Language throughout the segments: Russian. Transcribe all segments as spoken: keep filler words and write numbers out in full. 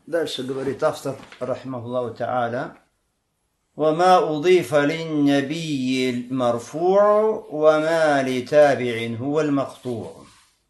Дальше говорит автор, рахимахуллаху та'аля: وما أضيف للنبي المرفوع وما لتابع هو المقطوع.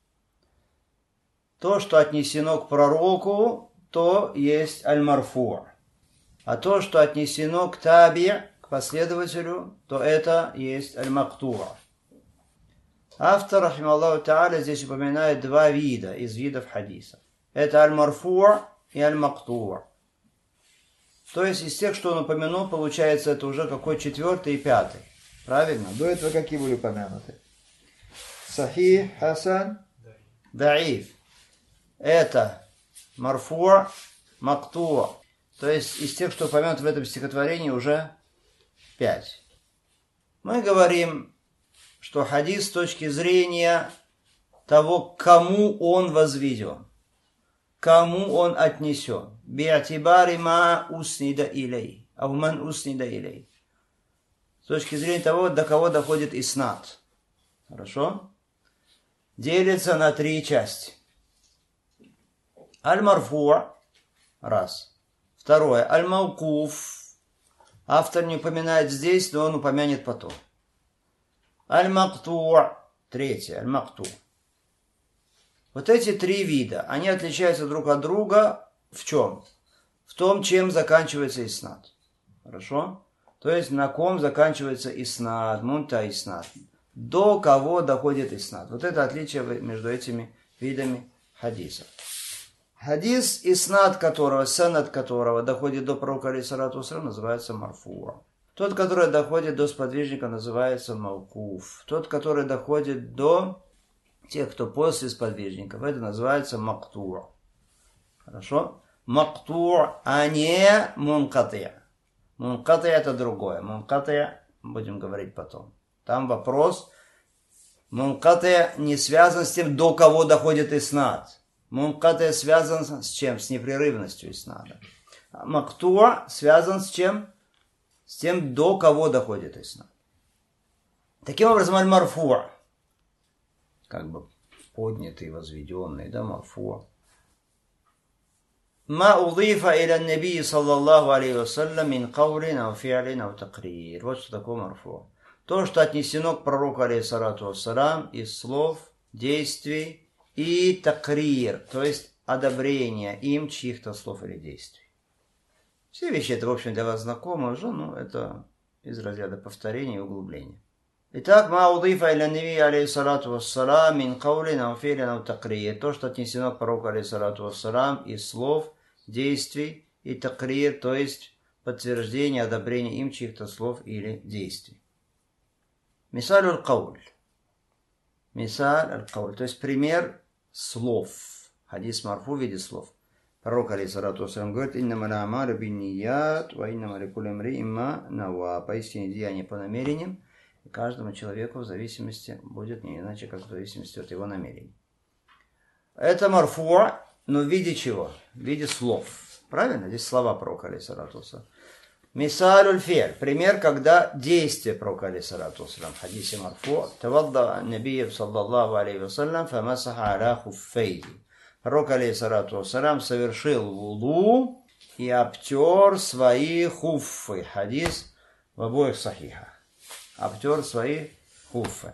То, что отнесено к пророку, то есть аль-марфу'. А то, что отнесено к таби', к последователю, то это есть аль-макту'. Автор, рахимахуллаху та'аля, здесь упоминает два вида из видов хадиса. Это аль-марфу' и аль-макту'. То есть из тех, что он упомянул, получается, это уже какой четвертый и пятый. Правильно? До этого какие были упомянуты? Сахих, хасан, даиф. Это марфу', макту'. То есть из тех, что упомянуты в этом стихотворении, уже пять. Мы говорим, что хадис с точки зрения того, к кому он возведен, кому он отнесен. Би'атибари ма уснида илей. Ау ман уснида илей. С точки зрения того, до кого доходит иснад. Хорошо? Делится на три части. Аль-марфу'. Раз. Второе. Аль-маукуф. Автор не упоминает здесь, но он упомянет потом. Аль-макту'. Третье. Аль-макту'. Вот эти три вида, они отличаются друг от друга в чем? В том, чем заканчивается иснад. Хорошо? То есть на ком заканчивается иснад, мунта иснад. До кого доходит иснад. Вот это отличие между этими видами хадисов. Хадис, иснад которого, санад которого доходит до пророка, алейхиссалату вассалям, называется марфу'. Тот, который доходит до сподвижника, называется маукуф. Тот, который доходит до тех, кто после сподвижников, это называется макту'. Хорошо? Макту', а не мункати'. Мункати' это другое. Мункати' будем говорить потом. Там вопрос. Мункати' не связан с тем, до кого доходит иснад. Мункати' связан с чем? С непрерывностью иснада. Макту' связан с чем? С тем, до кого доходит иснад. Таким образом, аль-марфу', как бы поднятый, возведенный, да, марфу'. Ма удифа иля наби саллаллаху алейхи вассалям мин каулин ау фи'лин ау такрир. Вот что такое марфу'. То, что отнесено к пророку, алейхиссалату вассалям, из слов, действий и такрир, то есть одобрение им чьих-то слов или действий. Все вещи это, в общем, для вас знакомы уже, но это из разряда повторения и углубления. Итак, ма удифа иля наби алейхиссалату вассалям мин каулин ау фи'лин ау такрир. То, что отнесено к пророку, алейхиссалату вассалям, из слов, действий и такрир, то есть подтверждение, одобрение им чьих-то слов или действий. Мисаль аль-кауль. Мисаль аль-кауль, то есть пример слов. Хадис марфу в виде слов. Пророк, алейхиссалату вассалям, говорит: «Иннама аль-а'малу бинният, ва иннама ликулли имри'ин ма нава». Поистине деяния по намерениям, и каждому человеку в зависимости будет не иначе, как в зависимости от его намерений. Это марфу'. Но в виде чего? В виде слов. Правильно? Здесь слова пророка, алейхиссалату вассалям. Мисалюль фи'ль. Пример, когда действие пророка, алейхиссалату вассалям. В хадисе марфу'. Тавадда набия саллаллаху алейхи вассалям фамасаха аля хуффейди. Пророк, алейхиссалату вассалям, совершил вуду и обтер свои хуффы. Хадис в обоих сахихах. Обтер свои хуффы.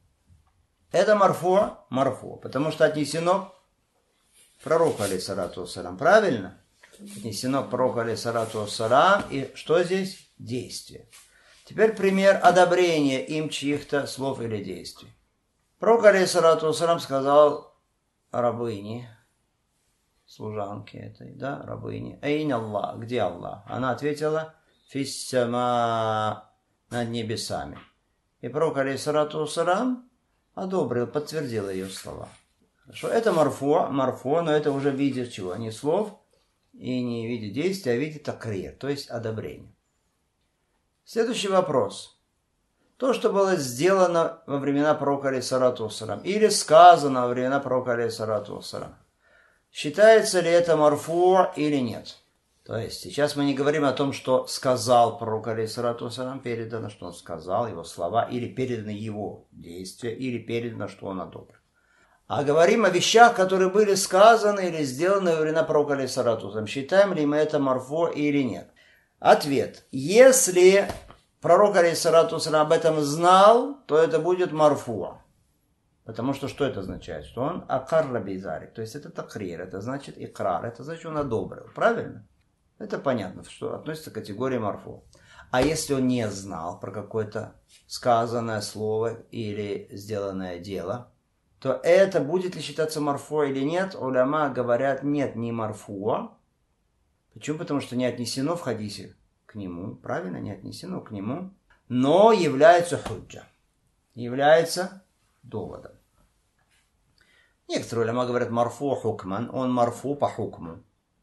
Это марфу', марфу', потому что отнесено пророку, алейхиссалату вассалям. Правильно? Отнесено к пророку, алейхиссалату вассалям. И что здесь? Действие. Теперь пример одобрения им чьих-то слов или действий. Пророк, алейхиссалату вассалям, сказал рабыне, служанке этой, да, рабыне: «Эйн Аллах, где Аллах?» Она ответила: «Фиссама», над небесами. И пророк, алейхиссалату вассалям, одобрил, подтвердил ее слова. Хорошо, это марфу', марфу', но это уже в виде чего? Не слов и не в виде действия, а в виде такрир, то есть одобрения. Следующий вопрос. То, что было сделано во времена пророка, алейхиссалату вассалям, или сказано во времена пророка, алейхиссалату вассалям, считается ли это марфу' или нет? То есть сейчас мы не говорим о том, что сказал пророк, алейхиссалату вассалям, передано, что он сказал, его слова, или передано его действия, или передано, что он одобрил. А говорим о вещах, которые были сказаны или сделаны во времена пророка алейхиссалату вассалям. Считаем ли мы это марфу или нет? Ответ. Если пророк алейхиссалату вассалям об этом знал, то это будет марфу. Потому что что это означает? Что он акарра бизарик. То есть это такрир, это значит икрар, это значит он одобрил. Правильно? Это понятно, что относится к категории марфу. А если он не знал про какое-то сказанное слово или сделанное дело, то это будет ли считаться марфу или нет? Уляма говорят, нет, не марфу. Почему? Потому что не отнесено в хадисе к нему, правильно, не отнесено к нему, но является худжа, является доводом. Некоторые уляма говорят марфу хукман, он марфу по хукму.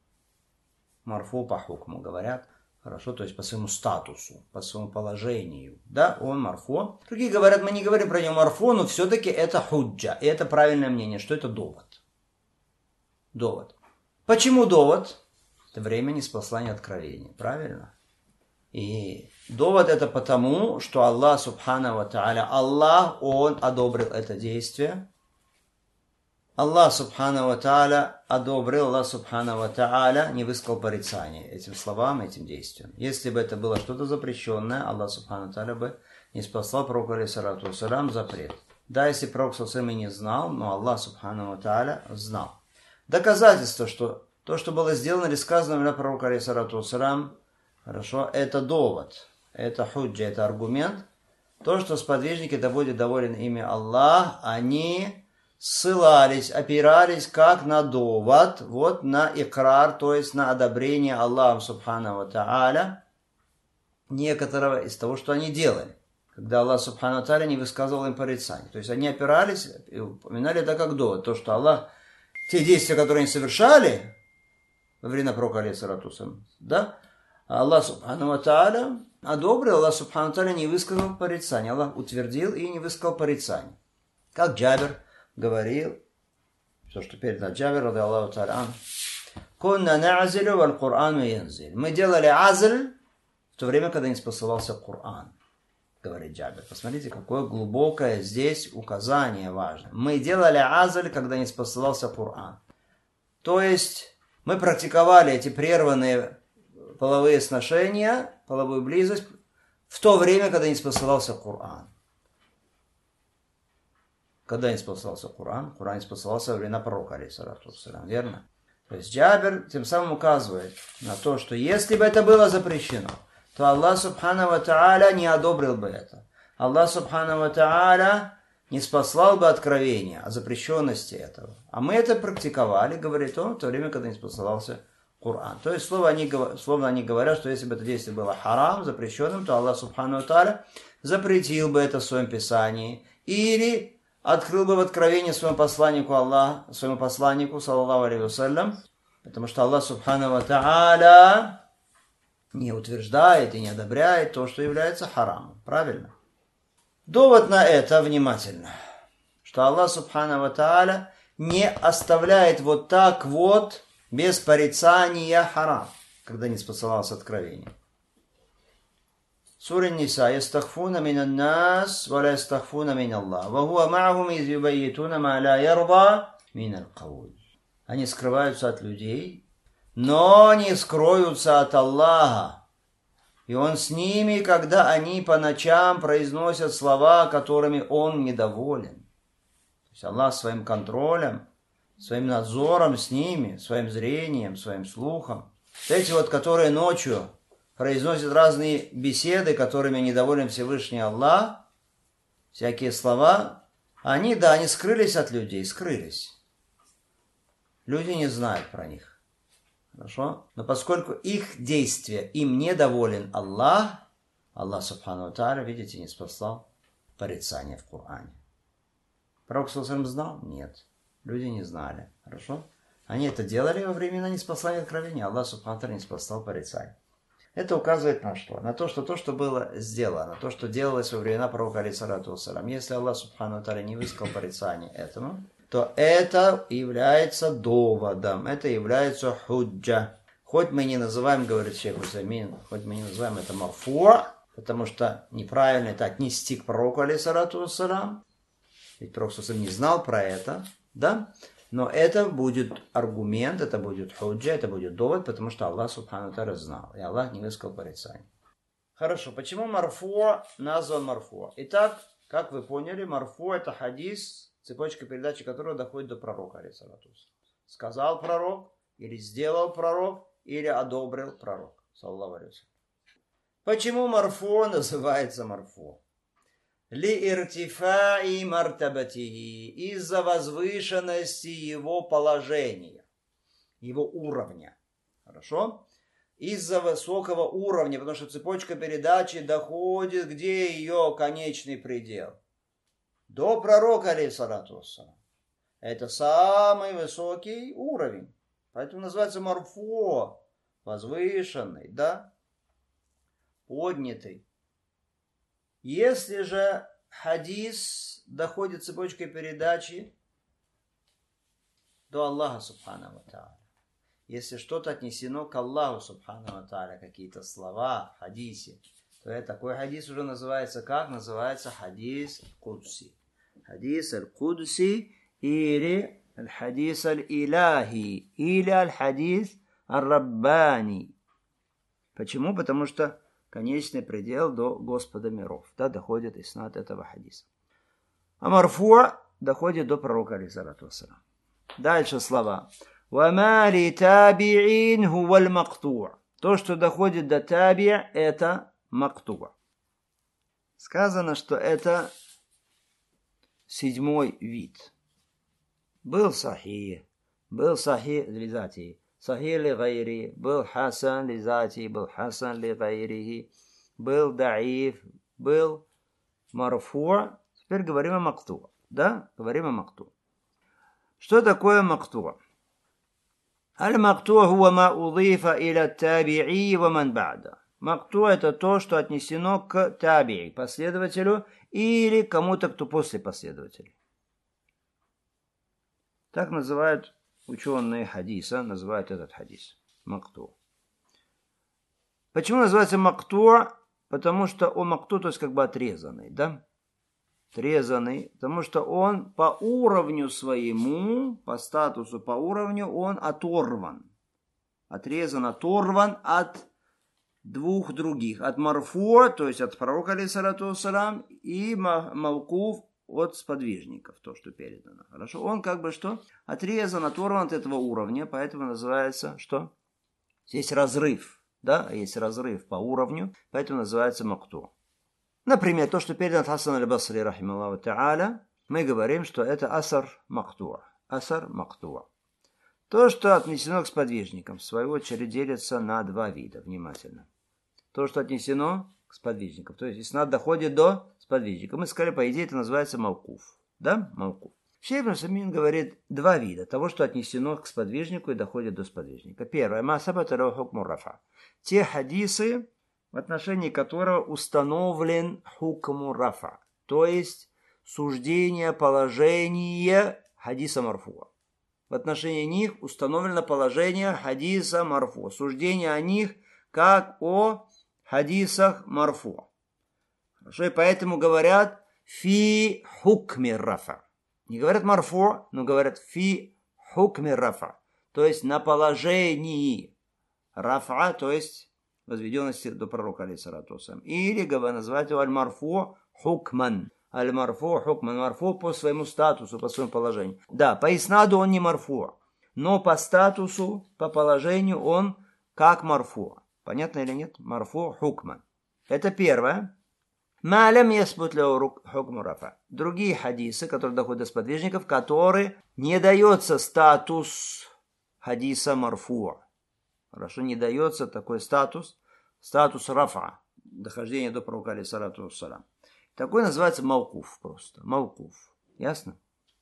Марфу по хукму говорят. Хорошо, то есть по своему статусу, по своему положению. Да, он марфу. Другие говорят, мы не говорим про него марфу, но все-таки это худжа. И это правильное мнение, что это довод. Довод. Почему довод? Это время ниспослания откровения. Правильно? И довод это потому, что Аллах субхана ва тааля, Аллах, Он одобрил это действие. Аллах субхана ва тааля одобрил, Аллах субхана ва тааля не высказал порицания этим словам, этим действиям. Если бы это было что-то запрещенное, Аллах субхана ва тааля бы не спасал пророку алейхиссалату вассалям запрет. Да, если пророк совсем и не знал, но Аллах субхана ва тааля знал. Доказательство, что то, что было сделано или сказано для пророка алейхиссалату вассалям, хорошо, это довод, это худжа, это аргумент. То, что сподвижники доводят доволен ими Аллах, они ссылались, опирались как на довод, вот на икрар, то есть на одобрение Аллаха субхана ва тааля некоторого из того, что они делали, когда Аллах субхана ва тааля не высказывал им порицания. То есть они опирались и упоминали это как довод, то, что Аллах, те действия, которые они совершали во время пророка алейхиссалату вассалям, да, Аллах субхана ва тааля одобрил, Аллах субхана ва тааля не высказал порицания, Аллах утвердил и не высказал порицания. Как Джабир говорил, то, что передал Джабир, ради Аллаху та'аля, «Кунна на'азилю валь Курану янзиль». Мы делали азль в то время, когда не спасывался Коран, говорит Джабир. Посмотрите, какое глубокое здесь указание важно. Мы делали азль, когда не спасывался Коран. То есть, мы практиковали эти прерванные половые сношения, половую близость, в то время, когда не спасывался Коран. Когда не спасался Коран? Коран не спасался во времена пророка, алейхиссалату вассалям, верно? То есть Джабир тем самым указывает на то, что если бы это было запрещено, то Аллах субхана ва тааля не одобрил бы это. Аллах субхана ва тааля не спаслал бы откровение о запрещенности этого. А мы это практиковали, говорит он, в то время, когда не спасался Коран. То есть, словно они, словно они говорят, что если бы это действие было харам, запрещенным, то Аллах субхана ва тааля запретил бы это в своем писании. Или открыл бы в откровении своему посланнику Аллах, своему посланнику, саллаллаху алейхи вассалям, потому что Аллах субхана ва тааля не утверждает и не одобряет то, что является харамом. Правильно? Довод на это внимательно, что Аллах субхана ва тааля не оставляет вот так вот без порицания харам, когда не спасалось откровение. Сура Ниса. «Ястахфуна минан нас, ва ла ястахфуна мин Аллах, ва хуа ма'ахум из юбайитуна ма ла ярда минал кауль». Они скрываются от людей, но не скроются от Аллаха. И Он с ними, когда они по ночам произносят слова, которыми Он недоволен. То есть Аллах своим контролем, своим надзором с ними, своим зрением, своим слухом. Эти вот, которые ночью произносят разные беседы, которыми недоволен Всевышний Аллах, всякие слова, они, да, они скрылись от людей, скрылись. Люди не знают про них. Хорошо? Но поскольку их действия им недоволен Аллах, Аллах субхану ва тааля, видите, не спаслал порицание в Коране. Пророк саллаллаху знал? Нет. Люди не знали. Хорошо? Они это делали во времена неспослания откровения. Аллах субхану ва тааля не спаслал порицание. Это указывает на что? На то, что то, что было сделано, то, что делалось во времена пророка, алейхиссалату вассалям, если Аллах субхану ва тааля не высказал порицание этому, то это является доводом, это является худжа. Хоть мы не называем, говорит шейх Усаймин, хоть мы не называем это марфу, потому что неправильно это отнести к пророку, алейхиссалату вассалям, ведь пророк не знал про это, Да? Но это будет аргумент, это будет худжа, это будет довод, потому что Аллах субхану тааля знал, и Аллах не высказал порицания. Хорошо, почему марфу назван марфу? Итак, как вы поняли, марфу это хадис, цепочка передачи которого доходит до пророка, алейхиссалату вассалам. Сказал пророк, или сделал пророк, или одобрил пророк, саллаллаху алейхи вассалям. Почему марфу называется марфу? Ли иртифаи мартабатихи, из-за возвышенности его положения, его уровня. Хорошо? Из-за высокого уровня, потому что цепочка передачи доходит, где ее конечный предел? До пророка, алейхиссалату вассалам. Это самый высокий уровень. Поэтому называется марфу, возвышенный, да? Поднятый. Если же хадис доходит цепочкой передачи до Аллаха субхану ва тааля, если что-то отнесено к Аллаху субхану ва тааля, какие-то слова в хадисе, то такой хадис уже называется как? Называется хадис аль-Кудси. Хадис аль-Кудси или аль-хадис аль-Илахи или аль-хадис аль-Раббани. Почему? Потому что конечный предел до Господа миров. Да, доходит иснад этого хадиса. А марфу доходит до пророка, алейхиссалату вассалам. Дальше слова. وَمَا لِتَابِعِينْ هُوَ الْمَقْطُوعُ. То, что доходит до таби, это мактуа. Сказано, что это седьмой вид. Был сахih, был сахih лизати. Сахih ли гайри, был хасан ли зати, был хасан ли гайрихи, был даиф, был марфу. Теперь говорим о макту. Да? Говорим о макту. Что такое макту? Аль-макту хуа ма удифа иля таби'i ва ман ба'да. Макту это то, что отнесено к таби'i, последователю, или кому-то, кто после последователя. Так называют ученые хадиса, называют этот хадис макту. Почему называется макту? Потому что он макту, то есть как бы отрезанный, да? Отрезанный, потому что он по уровню своему, по статусу, по уровню, он оторван. Отрезан, оторван от двух других. От марфу, то есть от пророка, алейхиссалату вассалам, и мавкуф, от сподвижников, то, что передано. Хорошо? Он как бы что? Отрезан, оторван от этого уровня, поэтому называется что? Здесь разрыв, да? Есть разрыв по уровню, поэтому называется макту. Например, то, что передано от Хасан аль-Басри, рахималлаху та'аля, мы говорим, что это асар макту. Асар макту. То, что отнесено к сподвижникам, в свою очередь делится на два вида, внимательно. То, что отнесено к сподвижникам, то есть иснад доходит до сподвижника. Мы сказали, по идее, это называется мавкуф. Да? Мавкуф. Шейх ибн Усаймин говорит два вида того, что отнесено к сподвижнику и доходит до сподвижника. Первое. Ма сабата лаху хукму рафа. Те хадисы, в отношении которого установлен хукму рафа. То есть суждение, положение хадиса марфуа. В отношении них установлено положение хадиса марфу. Суждение о них как о хадисах марфу. Хорошо, и поэтому говорят фи хукми рафа. Не говорят марфу, но говорят фи хукми рафа. То есть на положении рафа, то есть возведенности до пророка, алейхиссалату вассалам. Или называть его аль-марфу хукман. Аль-марфу хукман. Марфу по своему статусу, по своему положению. Да, по иснаду он не марфу, но по статусу, по положению он как марфу. Понятно или нет? Марфу хукман. Это первое. Малям ясбут ляу хукму рафа. Другие хадисы, которые доходят до сподвижников, которые не дается статус хадиса марфу. Хорошо, не дается такой статус, статус рафа, дохождения до пророка, алейхиссалату вассалам. Такой называется мавкуф просто. Мавкуф. Ясно?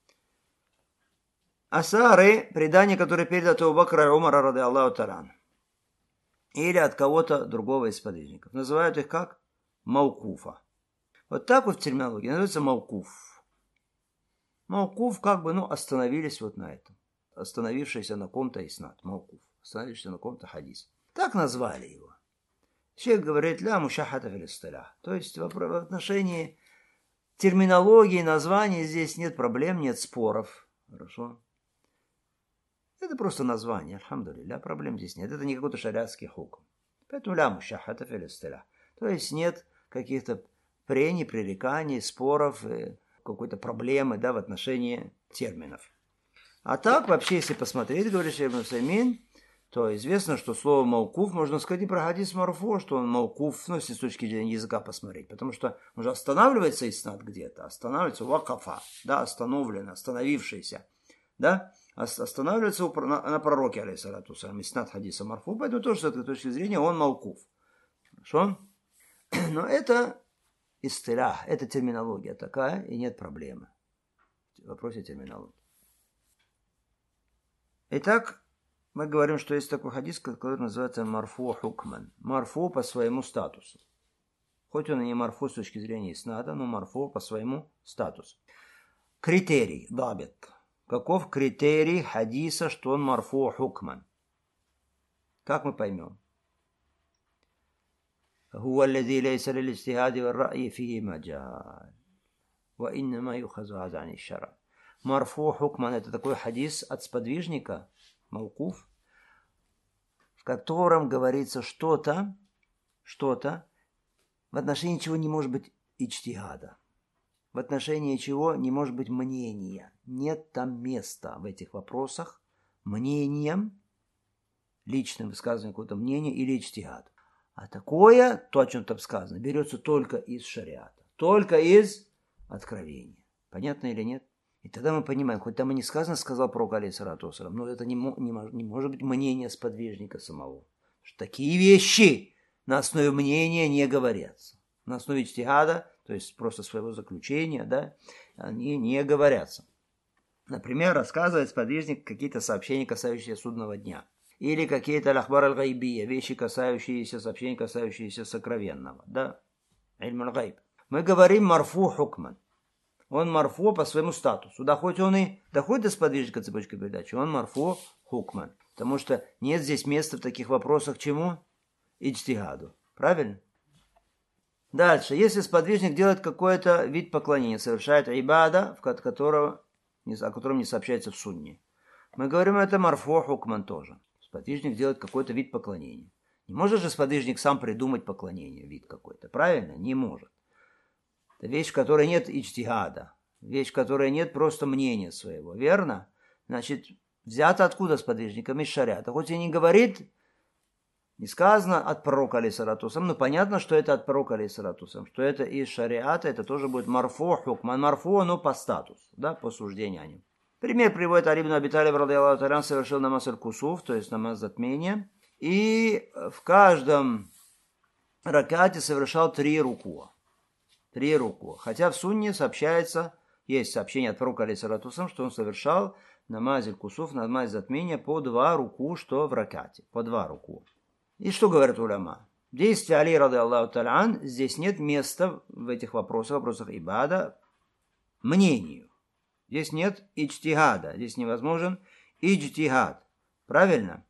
Асары, предания, которые переданы от Абу Бакра и Умара, ради Аллаху та'аля, или от кого-то другого из сподвижников. Называют их как? Мавкуфа. Вот так вот в терминологии называется мавкуф. Мавкуф как бы, ну, остановились вот на этом. Остановившийся на ком-то иснад. Мавкуф. Остановившийся на ком-то хадис. Так назвали его. Шейх говорит, ля мушахата фил истилях. То есть в отношении терминологии, названий здесь нет проблем, нет споров. Хорошо? Это просто название, альхамдулилля, проблем здесь нет. Это не какой-то шариатский хукм. Поэтому ля мушахата фил истилях. То есть нет каких-то прений, пререканий, споров, какой-то проблемы, да, в отношении терминов. А так, вообще, если посмотреть, говорит Шейх Ибн Усаймин, то известно, что слово маукуф, можно сказать и про хадис марфу, что он маукуф, ну, если с точки зрения языка посмотреть, потому что он же останавливается иснад где-то, останавливается вакафа, да, остановлено, остановившийся, да, останавливается на, на пророке, алейхиссалату вассалям, иснад хадиса марфу, поэтому тоже с этой точки зрения он маукуф. Хорошо? Но это истилях, это терминология такая, и нет проблемы в вопросе терминологии. Итак, мы говорим, что есть такой хадис, который называется марфу хукман. Марфу по своему статусу. Хоть он и не марфу с точки зрения иснада, но марфу по своему статусу. Критерий, дабит. Каков критерий хадиса, что он марфу хукман? Как мы поймем? هو الذي ليس للاجتهاد والرأي فيه مجال وإنما يؤخذ هذا عن الشرع. Марфу хукман — это такой хадис от сподвижника, маукуф, в котором говорится что-то, что-то, в отношении чего не может быть иджтигада, в отношении чего не может быть мнения. Нет там места в этих вопросах мнением, личным высказыванием какого-то мнения или иджтигаду. А такое, то, о чем там сказано, берется только из шариата, только из откровения. Понятно или нет? И тогда мы понимаем, хоть там и не сказано, сказал пророк, алейхиссалату вассалям, но это не, не, не может быть мнение сподвижника самого. Что такие вещи на основе мнения не говорятся. На основе иджтигада, то есть просто своего заключения, да, они не говорятся. Например, рассказывает сподвижник какие-то сообщения, касающиеся судного дня. Или какие-то аль-ахбар аль-гайбия, вещи, касающиеся, сообщения, касающиеся сокровенного. Да, илм аль-гайб. Мы говорим марфу хукман. Он марфу по своему статусу. Да хоть он и доходит до сподвижника цепочки передачи, он марфу хукман. Потому что нет здесь места в таких вопросах чему? Иджтигаду. Правильно? Дальше. Если сподвижник делает какой-то вид поклонения, совершает ибада, в которого, о котором не сообщается в сунне, мы говорим, это марфу хукман тоже. Сподвижник делает какой-то вид поклонения. Не может же сподвижник сам придумать поклонение, вид какой-то. Правильно? Не может. Это вещь, в которой нет иджтигада. Вещь, в которой нет просто мнения своего. Верно? Значит, взято откуда сподвижником? Из шариата. Хоть и не говорит, не сказано от пророка, алейхиссалату вассалям, но понятно, что это от пророка, алейхиссалату вассалям, что это из шариата, это тоже будет марфу хукман. Марфу, но по статусу, да, по суждению о нем. Пример приводит Али ибн Аби Талиб, радийаллаху та'аля, совершил намаз аль-кусуф, то есть намаз затмения, и в каждом ракате совершал три руку. Три руку. Хотя в сунне сообщается, есть сообщение от пророка, алейхиссалату вассалям, что он совершал намаз аль-кусуф, намаз затмения по два руку, что в ракате, по два руку. И что говорят уляма? Действие Али, радийаллаху та'аля, здесь нет места в этих вопросах, вопросах ибада, мнению. Здесь нет иджтигада, здесь невозможен иджтигад. Правильно?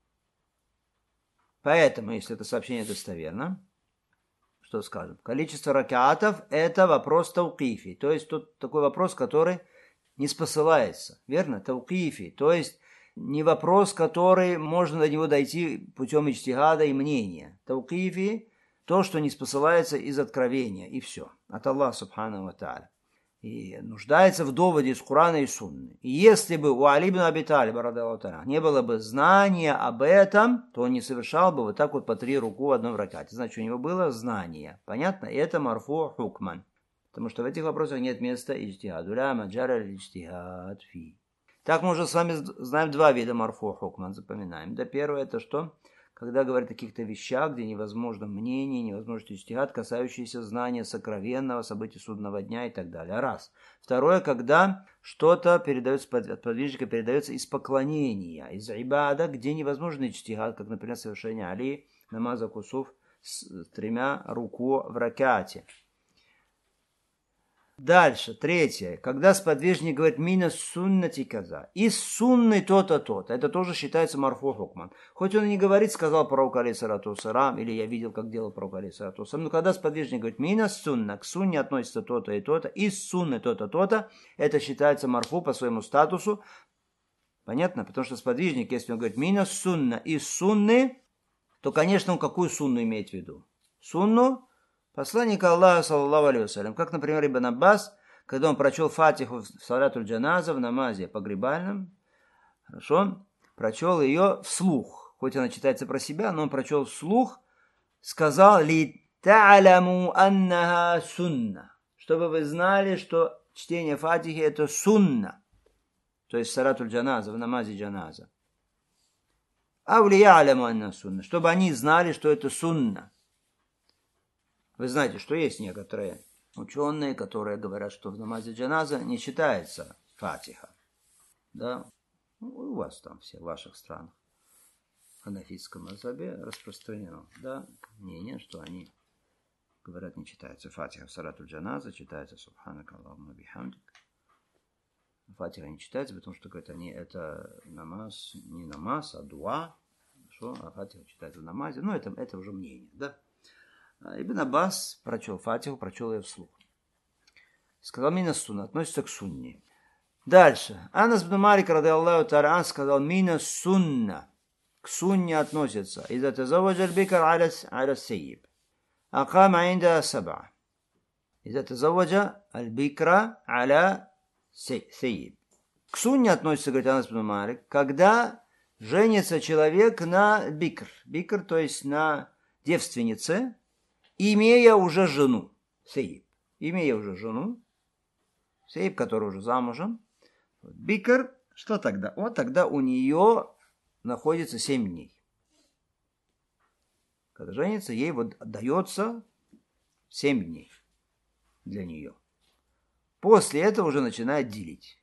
Поэтому, если это сообщение достоверно, что скажем? Количество ракаатов – это вопрос таукифи. То есть тут такой вопрос, который не спосылается. Верно? Таукифи. То есть не вопрос, который можно до него дойти путем иджтигада и мнения. Таукифи – то, что не спосылается из откровения. И все. От Аллаха субхану ва тааля. И нуждается в доводе из Курана и Сунны. И если бы у Али ибн Аби Талиба, радийаллаху та'аля, не было бы знания об этом, то он не совершал бы вот так вот по три руку в одном ракате. Значит, у него было знание. Понятно? И это марфу хукман. Потому что в этих вопросах нет места иджтигаду. Ля маджара иджтигад фи. Так мы уже с вами знаем два вида марфу хукман. Запоминаем. Да, первое это что? Когда говорят о каких-то вещах, где невозможно мнение, невозможно иджтигад, касающиеся знания сокровенного, событий судного дня и так далее. Раз. Второе, когда что-то передается, от подвижника передается из поклонения, из ибада, где невозможно иджтигад, как, например, совершение Али, намаза кусуф с тремя руку в ракате. Дальше, третье. Когда сподвижник говорит «мина суннати каза», из сунны то-то, то-то, это тоже считается марфу хукман. Хоть он и не говорит, сказал пророк алейхиссалату вассалам, или я видел, как делал пророк алейхиссалату вассалам, но когда сподвижник говорит «мина сунна», к сунне относится то-то и то-то, из сунны то-то, то-то, это считается марфу по своему статусу. Понятно? Потому что сподвижник, если он говорит «мина сунна», из сунны, то, конечно, он какую сунну имеет в виду? Сунну посланника Аллаха, саллаллаху алейхи вассалям. Как, например, Ибн Аббас, когда он прочел фатиху в салатуль джаназа, в намазе погребальном, хорошо, прочел ее вслух. Хоть она читается про себя, но он прочел вслух, сказал «ли та'аляму аннаха сунна», чтобы вы знали, что чтение фатихи это сунна, то есть салатуль джаназа, в намазе джаназа. «Аули я'аляму анна сунна», чтобы они знали, что это сунна. Вы знаете, что есть некоторые ученые, которые говорят, что в намазе джаназа не читается фатиха. Да? Ну, у вас там все, в ваших странах, в ханафитском мазхабе распространено, да, мнение, что они говорят, не читается фатиха. В салатуль джаназа читается субханак Аллахумма бихамдик. Фатиха не читается, потому что, говорят, они, это намаз, не намаз, а дуа. Хорошо? А фатиха читается в намазе. Ну, это, это уже мнение, да. Ибн Аббас прочел фатиху, прочел ее вслух. Сказал мина сунна, относится к сунне. Дальше. Анас бн Малик, ради Аллаху та'аля, сказал мина сунна. К сунне относится. Иза тазаваджа аль-бикр аля сейб. Акама инда саба. Иза тазаваджа аль-бикра аля сейб. К сунне относится, говорит Анас бн Малик, когда женится человек на бикр. Бикр, то есть на девственнице, имея уже жену, сейб, имея уже жену, сейб, который уже замужем, бикр, что тогда? Вот тогда у нее находится семь дней. Когда женится, ей вот отдается семь дней для нее. После этого уже начинает делить.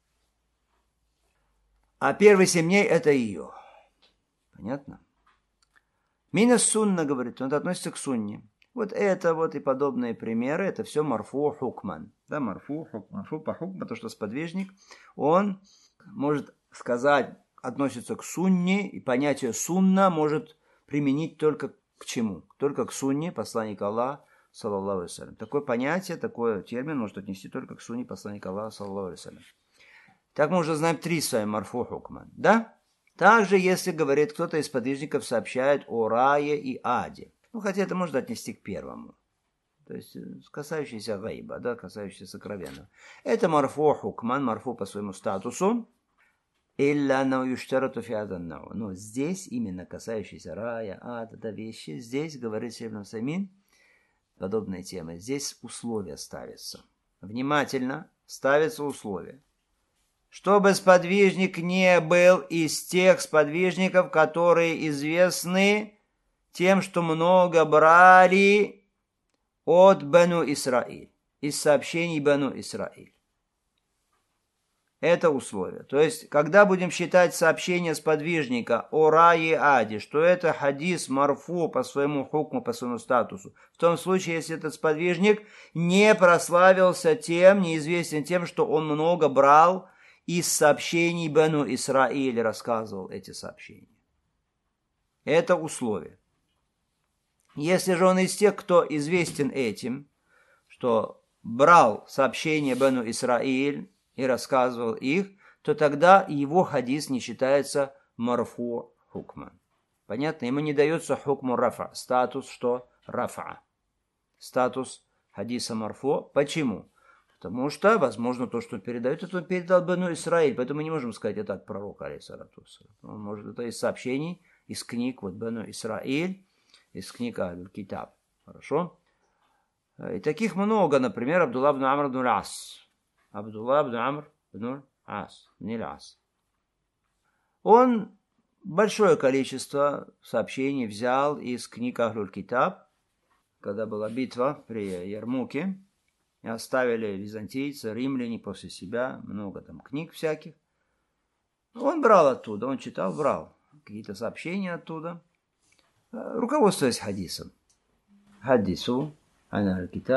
А первые семь дней это ее. Понятно? Мина сунна, говорит, он относится к сунне. Вот это вот и подобные примеры, это все марфу хукман. Да, марфу хукман, марфу по хукман, потому что сподвижник, он может сказать, относится к сунне, и понятие сунна может применить только к чему? Только к сунне посланника Аллаха, саллаллаху алейхи вассалям. Такое понятие, такой термин может отнести только к сунне посланника Аллаха, саллаллаху алейхи вассалям. Так мы уже знаем три с вами марфу хукман, да? Также, если, говорит, кто-то из подвижников сообщает о рае и аде. Ну, хотя это можно отнести к первому. То есть, касающийся гайба, да, касающийся сокровенного. Это марфу хукман, марфу по своему статусу. Илля на юштарату фиаданнау. Но здесь, именно касающийся рая, ада, да, вещи, здесь, говорит Шейх ибн Усаймин, подобные темы, здесь условия ставятся. Внимательно ставятся условия. Чтобы сподвижник не был из тех сподвижников, которые известны тем, что много брали от Бану Исраиль, из сообщений Бану Исраиль. Это условие. То есть, когда будем считать сообщение сподвижника о рае и аде, что это хадис марфу по своему хукму, по своему статусу, в том случае, если этот сподвижник не прославился тем, неизвестен тем, что он много брал из сообщений Бану Исраиль, рассказывал эти сообщения. Это условие. Если же он из тех, кто известен этим, что брал сообщения Бану Исраиль и рассказывал их, то тогда его хадис не считается марфу хукман. Понятно? Ему не дается хукму рафа. Статус что? Рафа. Статус хадиса марфу. Почему? Потому что, возможно, то, что он передает, это он передал Бану Исраиль. Поэтому мы не можем сказать, это от пророка, алейхиссалату вассалям. Он может, это из сообщений, из книг, вот Бану Исраиль, из книг Аль-Китаб. Хорошо? И таких много. Например, Абдулла ибн Амр ибн Аль-Ас. Абдулла ибн Амр ибн Аль-Ас. Не Аль-Ас. Он большое количество сообщений взял из книг Аль-Китаб, когда была битва при Ярмуке. И оставили византийцы, римляне после себя, много там книг всяких. Он брал оттуда, он читал, брал какие-то сообщения оттуда, руководствуясь хадисом. Хадису, ана аль-китаб,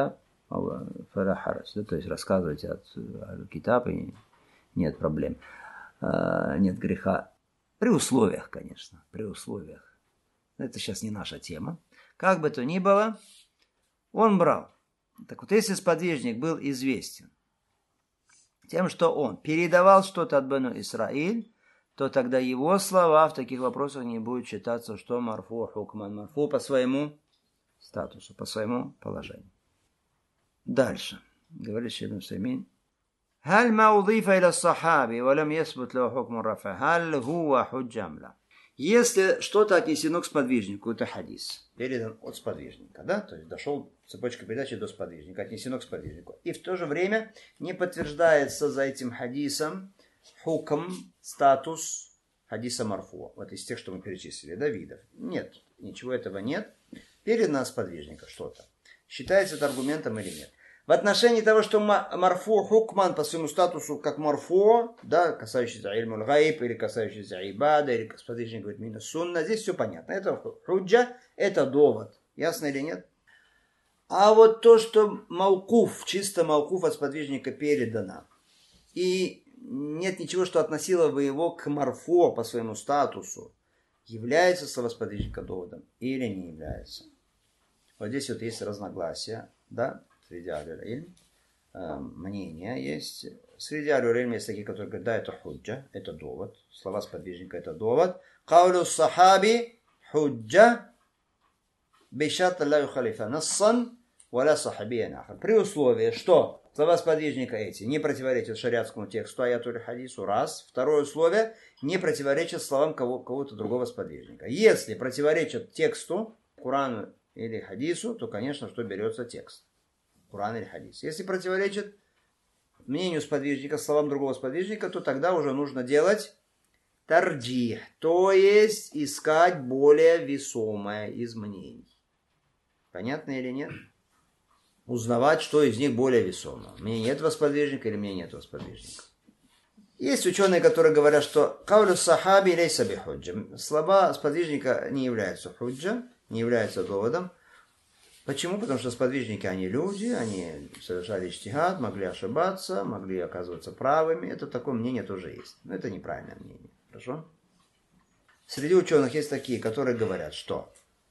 то есть рассказывать от Китаба, нет проблем, нет греха. При условиях, конечно, при условиях. Это сейчас не наша тема. Как бы то ни было, он брал. Так вот, если сподвижник был известен тем, что он передавал что-то от Бану Исраиль, то тогда его слова в таких вопросах не будут считаться, что марфу хукман марфу по своему статусу, по своему положению. Дальше. Говорит Ибн Усаймин. هل ما أضيف إلى الصحابي ولم يثبت له حكم الرفع هل هو حجة أم لا? Если что-то отнесено к сподвижнику, это хадис, передан от сподвижника, да, то есть дошел цепочка передачи до сподвижника, отнесено к сподвижнику, и в то же время не подтверждается за этим хадисом хукм, статус хадиса марфу, вот из тех, что мы перечислили, да, видов. Нет, ничего этого нет, передано от сподвижника что-то. Считается это аргументом или нет? В отношении того, что марфу хукман по своему статусу как марфу, да, касающийся ильмуль гайб, или касающийся ибада, или сподвижник говорит мина сунна, здесь все понятно. Это худжа, это довод. Ясно или нет? А вот то, что маукуф, чисто маукуф от сподвижника передано, и нет ничего, что относило бы его к марфу по своему статусу, является слово сподвижника доводом или не является? Вот здесь вот есть разногласия, да? Среди аль-илм мнения есть. Среди аль-илм есть такие, которые говорят, да, это худжа, это довод. Слова сподвижника это довод. Каулю сахаби худжа бишат ла юхалифа нассан валя сахабиян ахар. При условии, что слова сподвижника эти не противоречат шариатскому тексту, аяту или хадису, раз. Второе условие, не противоречат словам кого- кого-то другого сподвижника. Если противоречат тексту, Корану или хадису, то, конечно, что берется текст. Куран или хадис. Если противоречит мнению сподвижника, словам другого сподвижника, то тогда уже нужно делать тарджих, то есть искать более весомое из мнений. Понятно или нет? Узнавать, что из них более весомое. Мнение этого сподвижника или мнение этого сподвижника. Есть ученые, которые говорят, что каулю сахаби лейса би худжа. Слова сподвижника не являются худжа, не являются доводом. Почему? Потому что сподвижники, они люди, они совершали иджтихад, могли ошибаться, могли оказываться правыми. Это такое мнение тоже есть. Но это неправильное мнение. Хорошо? Среди ученых есть такие, которые говорят, что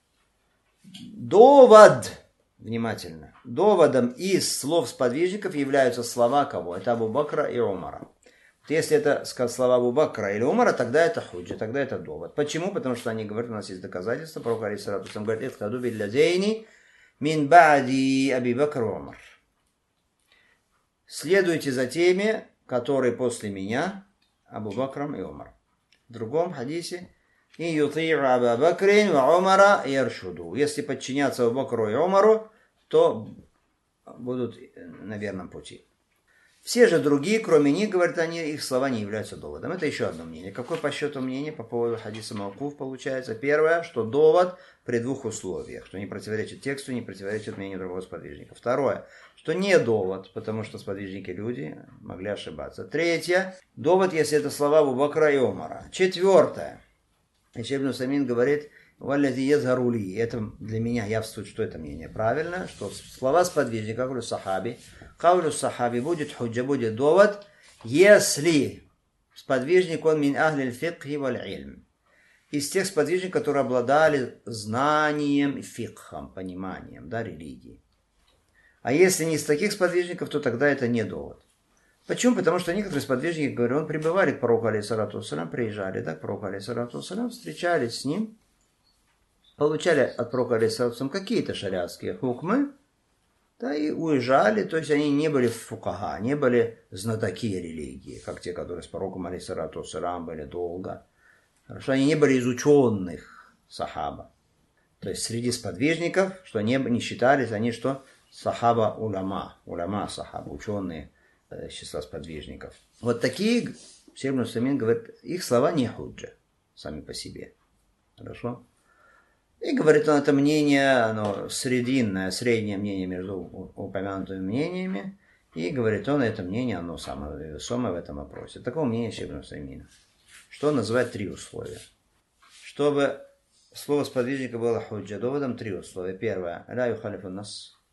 довод, внимательно, доводом из слов сподвижников являются слова кого? Это Абу Бакра и Умара. Если это слова Абу Бакра или Умара, тогда это худжа, тогда это довод. Почему? Потому что они говорят, у нас есть доказательства, пророк алейхиссалату вассалям говорит, «Ихтаду билладзейни мин ба'ди Аби Бакр Умар». Следуйте за теми, которые после меня, Абу Бакром и Умар. В другом хадисе, «И юти'у Аба Бакрин ва Умара яршуду». Если подчиняться Абу Бакру и Умару, то будут на верном пути. Все же другие, кроме них, говорят они, их слова не являются доводом. Это еще одно мнение. Какое по счету мнение по поводу хадиса маукуф получается? Первое, что довод при двух условиях, что не противоречит тексту, не противоречит мнению другого сподвижника. Второе, что не довод, потому что сподвижники люди могли ошибаться. Третье, довод, если это слова Абу Бакра и Умара. Четвертое, Ибн Усаймин говорит, «Валлази язгарули». Это для меня явствует, что это мнение правильно, что слова сподвижника, каулю сахаби, каулю сахаби будет худжа, будет довод, если сподвижник он мин ахлиль фикхи валь ильм. Из тех сподвижников, которые обладали знанием и фикхом, пониманием, да, религии. А если не из таких сподвижников, то тогда это не довод. Почему? Потому что некоторые сподвижники, говорю, он прибывали к пророку алейхиссалату вассалям, приезжали, да, к пророку алейхиссалату вассалям, встречались с ним, получали от пророка алейхиссалату вассалям какие-то шариатские хукмы, да, и уезжали, то есть они не были фукаха, не были знатоки религии, как те, которые с пророком алейхиссалату вассалям были долго. Хорошо, они не были из ученых сахаба. То есть среди сподвижников, что не, не считались они, что сахаба уляма, уляма сахаба, ученые из числа сподвижников. Вот такие, Ибн Усаймин говорит, их слова не худжа сами по себе. Хорошо? И говорит он, это мнение, оно срединное, среднее мнение между упомянутыми мнениями. И говорит он, это мнение, оно самое весомое в этом вопросе. Такого мнения Ибн Усаймина. Что он называет три условия. Чтобы слово сподвижника было худжа доводом, три условия. Первое, ля юхалифу нас,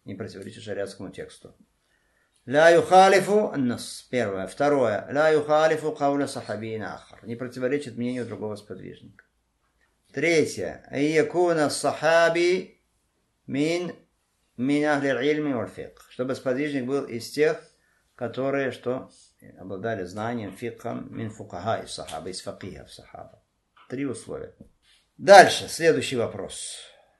не противоречит шариатскому тексту. Ля юхалифу аннас. Первое. Второе. Ля юхалифу кауля сахабиин ахар. Не противоречит мнению другого сподвижника. Третье. Айякуна сахаби мин мин ахли ильми валь фикх. Чтобы сподвижник был из тех, которые что обладали знанием фикхом мин фукаха из сахаба, из факихов сахаба. Три условия. Дальше. Следующий вопрос.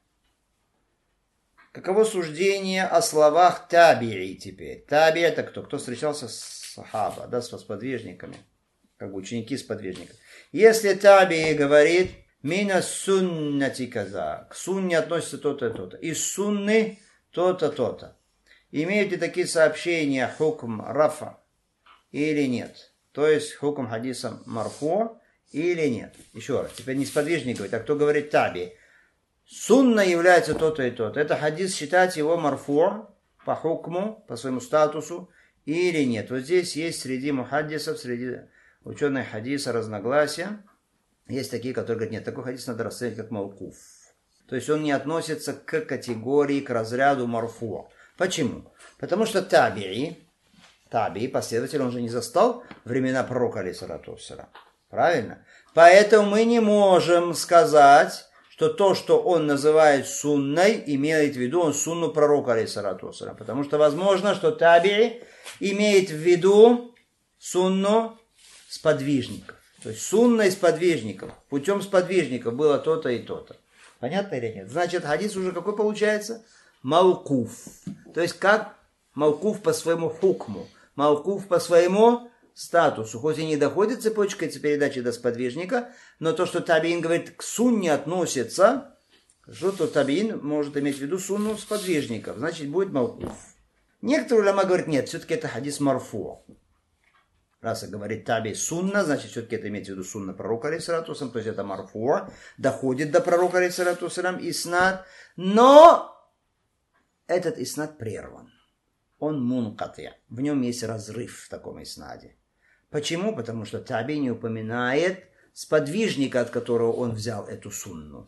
Каково суждение о словах таби'i теперь? Таби это кто? Кто встречался с сахаба, да, с сподвижниками, как бы ученики сподвижников. Если таби'i говорит мина суннати каза, к сунне относится то-то и то-то, из сунны то-то, то-то. Имеют ли такие сообщения хукм рафа или нет? То есть хукм хадиса марфу или нет? Еще раз, теперь не сподвижник говорит, а кто говорит таби. Сунна является то-то и то-то. Это хадис, считать его марфу по хукму, по своему статусу или нет. Вот здесь есть среди мухаддисов, среди ученых хадиса разногласия. Есть такие, которые говорят, нет, такой хадис надо расценивать как маукуф. То есть он не относится к категории, к разряду марфу. Почему? Потому что таби'i, таби'i, последователь, он же не застал времена пророка, алейхиссалату вассалям. Правильно? Поэтому мы не можем сказать, что то, что он называет сунной, имеет в виду он сунну пророка, алейхиссалату вассалям. Потому что возможно, что таби'i имеет в виду сунну сподвижников. То есть сунна из сподвижников. Путем сподвижников было то-то и то-то. Понятно или нет? Значит, хадис уже какой получается? Маукуф. То есть как маукуф по своему хукму. Маукуф по своему статусу. Хоть и не доходит цепочкой передачи до сподвижника, но то, что табиин говорит, к сунне относится, что то табиин может иметь в виду сунну сподвижников. Значит, будет маукуф. Некоторые уляма говорят, нет, все-таки это хадис марфу. Раз говорит таби сунна, значит, все-таки это имеется в виду сунна пророка, алейхиссалату вассалям, то есть это марфу, доходит до пророка, алейхиссалату вассалям, иснад, но этот иснад прерван. Он мункати. В нем есть разрыв в таком иснаде. Почему? Потому что таби не упоминает сподвижника, от которого он взял эту сунну.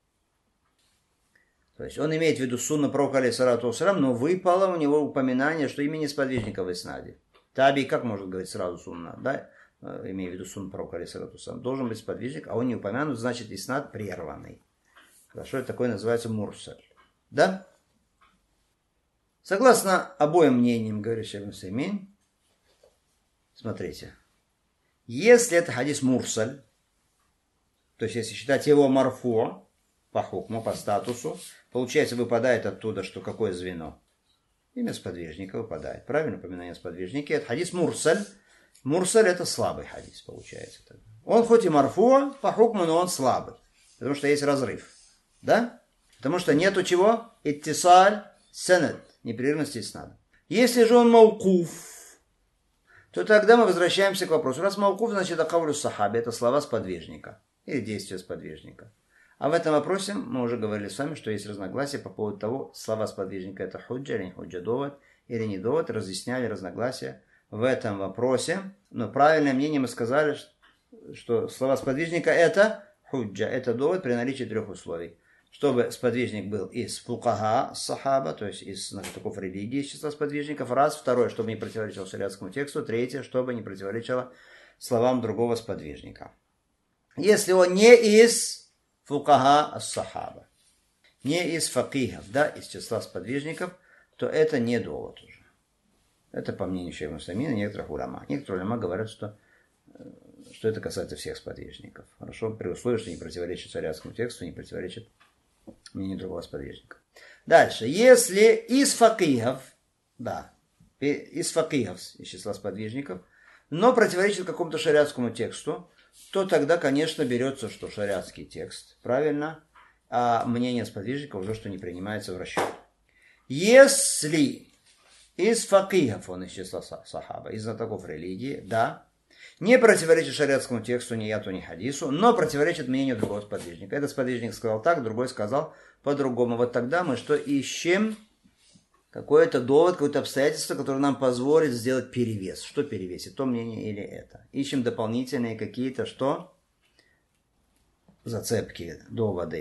То есть он имеет в виду сунну пророка, алейхиссалату вассалям, но выпало у него упоминание, что имени сподвижника в иснаде. Таби как может говорить сразу сунна, да? Имея в виду сунну пророка, алейхиссалату вассалям. Должен быть сподвижник, а он не упомянут, значит иснад прерванный. Хорошо, это такое называется мурсаль. Да? Согласно обоим мнениям, говорит шейх ибн Усаймин, смотрите, если это хадис мурсаль, то есть если считать его марфу, по хукму, по статусу, получается выпадает оттуда, что какое звено? Имя сподвижника выпадает. Правильно упоминание сподвижника. Это хадис мурсаль. Мурсаль это слабый хадис, получается. Тогда. Он хоть и марфу по хукму, но он слабый. Потому что есть разрыв. Да? Потому что нету чего? Иттисаль санад. Непрерывности иснада. Если же он маукуф, то тогда мы возвращаемся к вопросу. Раз маукуф, значит акавлю сахаби. Это слова сподвижника. Или действия сподвижника. А в этом вопросе мы уже говорили с вами, что есть разногласия по поводу того, слова сподвижника это худжа или не худжа, довод или не довод. Разъясняли разногласия в этом вопросе. Но правильное мнение мы сказали, что слова сподвижника это худжа, это довод при наличии трех условий. Чтобы сподвижник был из фукаха сахаба, то есть из знатоков религии, из числа сподвижников. Раз. Второе, чтобы не противоречило шариатскому тексту. Третье, чтобы не противоречило словам другого сподвижника. Если он не из фукаха ас-сахаба, не из факихов, да, из числа сподвижников, то это не довод уже. Это по мнению шейха ибн Усаймина и некоторых уляма. Некоторые уляма говорят, что, что это касается всех сподвижников. Хорошо, при условии, что не противоречит шариатскому тексту, не противоречит мнению другого сподвижника. Дальше. Если из факихов, да, из факихов, из числа сподвижников, но противоречит какому-то шариатскому тексту, то тогда, конечно, берется, что шариатский текст, правильно, а мнение сподвижника уже, что не принимается в расчет. Если из факихов, он из числа сахаба, из знатоков религии, да, не противоречит шариатскому тексту, ни яту, ни хадису, но противоречит мнению другого сподвижника. Этот сподвижник сказал так, другой сказал по-другому. Вот тогда мы что ищем? Какой-то довод, какое-то обстоятельство, которое нам позволит сделать перевес. Что перевесит? То мнение или это? Ищем дополнительные какие-то что? Зацепки, доводы.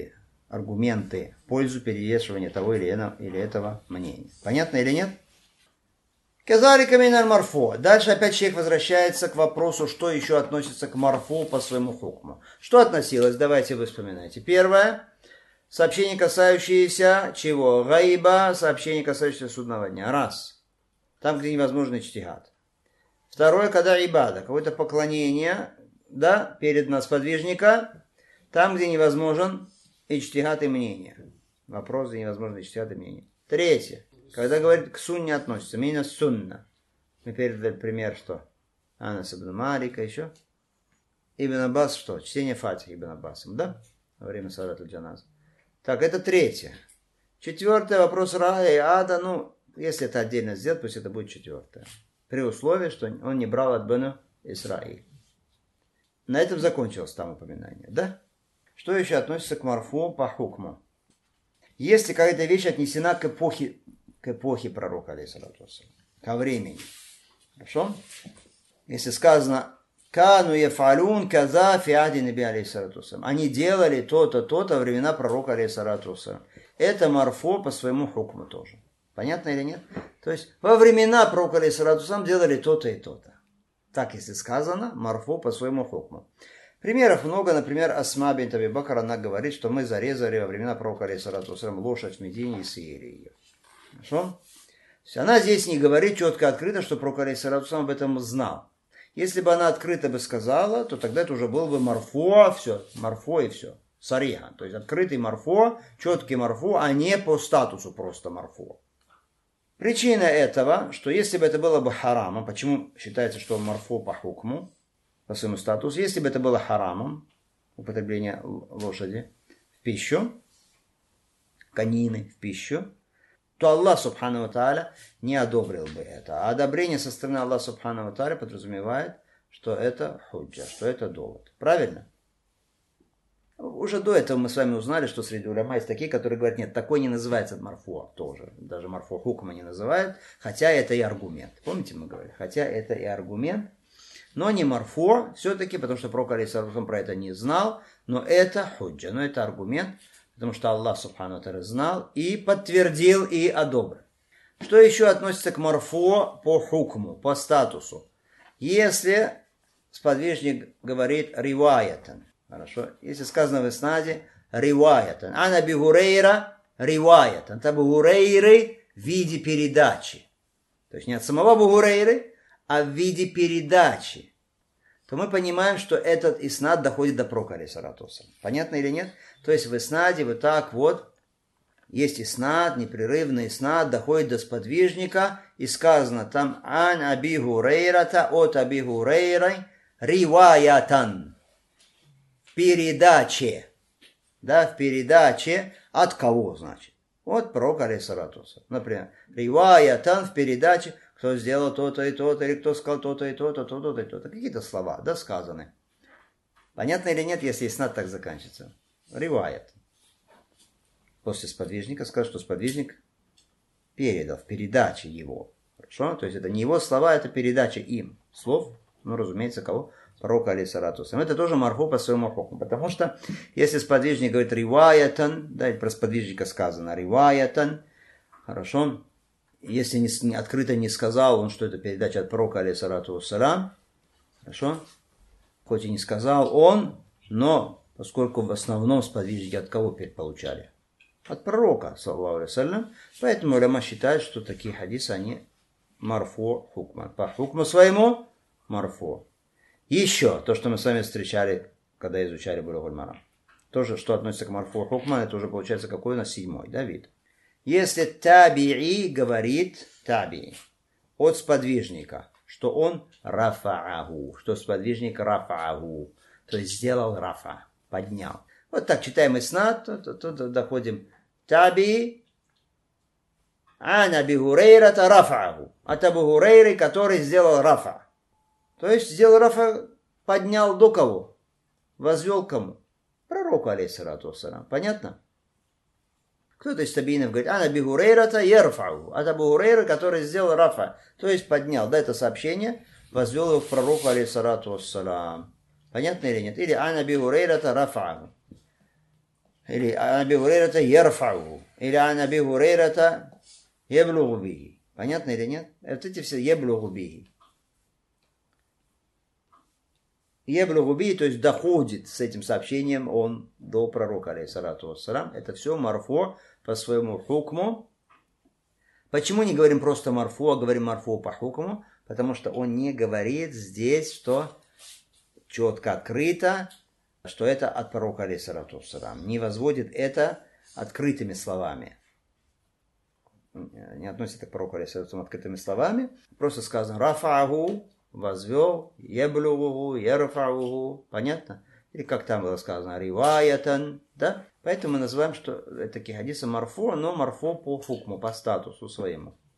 аргументы в пользу перевешивания того или, или этого мнения. Понятно или нет? Казалика миналь марфу. Дальше опять человек возвращается к вопросу, что еще относится к марфу по своему хукму. Что относилось? Давайте вы вспоминайте. Первое. Сообщение, касающееся чего? Гайба, сообщение, касающееся судного дня. Раз. Там, где невозможно ичтихад. Второе, когда ибада, какое-то поклонение, да, перед нас подвижника, там, где невозможен ичтихад и мнение. Вопрос, где невозможно ичтихад и мнение. Третье. Когда говорит к сунне относится, мина сунна. Мы передали пример, что? Анас ибн Малика, еще. Ибн Аббас, что? Чтение Фатихи Ибн Аббасом, да? Во время салата джаназа. Так, это третье. Четвертое, вопрос рая и ада, ну, если это отдельно сделать, пусть это будет четвертое. При условии, что он не брал от Бену Исраиль. На этом закончилось там упоминание, да? Что еще относится к марфу по хукму? Если какая-то вещь отнесена к эпохе, к эпохе пророка, алейхиссалату вассалям, ко времени. Хорошо? Если сказано «Кану ефалун каза фи ахди наби алейхиссалату вассалям». Они делали то-то, то-то во времена пророка, алейхиссалату вассалям. Это марфу по своему хукму тоже. Понятно или нет? То есть во времена пророка, алейхиссалату вассалям, делали то-то и то-то. Так, если сказано, марфу по своему хукму. Примеров много. Например, Асма бинт Аби Бакр, она говорит, что мы зарезали во времена пророка, алейхиссалату вассалям, лошадь в Медине и съели ее. Хорошо? То есть она здесь не говорит четко, открыто, что пророк, алейхиссалату вассалям, об этом знал. Если бы она открыто бы сказала, то тогда это уже было бы марфо, все, марфо и все. Сариха. То есть открытый марфо, четкий марфо, а не по статусу просто марфо. Причина этого, что если бы это было бы харамом, почему считается, что марфо по хукму, по своему статусу, если бы это было харамом, употребление лошади в пищу, конины в пищу, то Аллах Субхану ва Тааля не одобрил бы это. А одобрение со стороны Аллаха Субхану ва Тааля подразумевает, что это худжа, что это довод. Правильно? Уже до этого мы с вами узнали, что среди уляма есть такие, которые говорят, нет, такой не называется марфу тоже. Даже марфу хукма не называют, хотя это и аргумент. Помните, мы говорили? Хотя это и аргумент, но не марфу все-таки, потому что пророк алейхиссалату про это не знал, но это худжа, но это аргумент, потому что Аллах Субхану ва Тааля знал и подтвердил и одобрил. Что еще относится к марфу по хукму, по статусу? Если сподвижник говорит риваятан, хорошо, если сказано в иснаде риваятан, ан Аби Гурейра риваятан, это Абу Гурейры в виде передачи. То есть не от самого Абу Гурейры, а в виде передачи. То мы понимаем, что этот иснад доходит до пророка, алейхиссалату вассалям. Понятно или нет? То есть в иснаде вот так вот есть иснад, непрерывный иснад, доходит до сподвижника, и сказано там ан Аби Гурейрата, от Аби Гурейры, риваятан. В передаче. Да, в передаче. От кого, значит? От пророка, алейхиссалату вассалям. Например, риваятан в передаче, кто сделал то-то и то-то, или кто сказал то-то и то-то, то-то и то-то. Какие-то слова, да, сказаны. Понятно или нет, если иснад так заканчивается? Риваят. После сподвижника скажет, что сподвижник передал в передаче его. Хорошо? То есть это не его слова, это передача им слов. Ну, разумеется, кого? Пророка, алейхиссалату вассалям. Это тоже марфу по своему хукму. Потому что если сподвижник говорит риваятан, да, про сподвижника сказано риваятан, хорошо? Если не, не, открыто не сказал он, что это передача от пророка, алейхиссалату вассалям, хорошо? Хоть и не сказал он, но поскольку в основном сподвижники от кого получали? От пророка, саллаллаху алейхи ва саллям. Поэтому уляма считают, что такие хадисы, они марфу хукма. По хукму своему марфу. Еще то, что мы с вами встречали, когда изучали Булугуль Марам. Тоже, что относится к марфу хукма, это уже получается какой у нас седьмой, да, вид. Если таби'i говорит, таби'i, от сподвижника, что он рафа'аху, что сподвижник рафа'аху, то есть сделал рафа, поднял. Вот так читаем иснад, то, то, то, то доходим таби'i, ан Аби Гурейрата рафа'аху, от Абу Гурейры, который сделал рафа. То есть сделал рафа, поднял до кого? Возвел кому? Пророку, алейхиссалату вассалям. Понятно? Кто-то из табиинов говорит, ан Аби Гурейрата ярфа'у, от Абу Гурейры, который сделал рафа, то есть поднял, да, это сообщение, возвел его к пророку, алейхиссалату вассалям. Понятно или нет? Или ан Аби Гурейрата рафа'у. Или ан Аби Хурейрата ярфауху. Или ан Аби Хурейрата яблугу бихи. Понятно или нет? Вот эти все яблугу бихи. Яблугу бихи, то есть доходит с этим сообщением он до пророка, алейхиссалату вассалам. Это все марфу по своему хукму. Почему не говорим просто марфу, а говорим марфу по хукму? Потому что он не говорит здесь, что четко открыто, что это от пророка, алейхиссалату вассалам. Не возводит это открытыми словами. Не относится к пророку, алейхиссалату вассалам, открытыми словами. Просто сказано рафаху, возвел, яблугу, ярфаху. Понятно? Или как там было сказано, риваятан, да? Поэтому мы называем, что такие хадисы марфу, но марфу по хукму, по статусу своему.